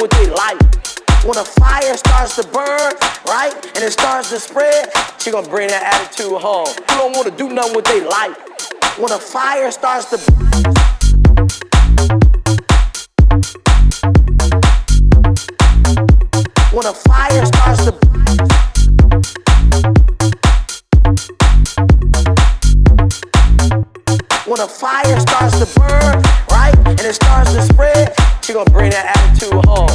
what they like. When a fire starts to burn, right, and it starts to spread, she gonna bring that attitude home. You don't wanna do nothing what they like. When a fire starts to When a fire starts to When a fire starts to burn, right, and it starts to spread, she gonna bring that attitude home.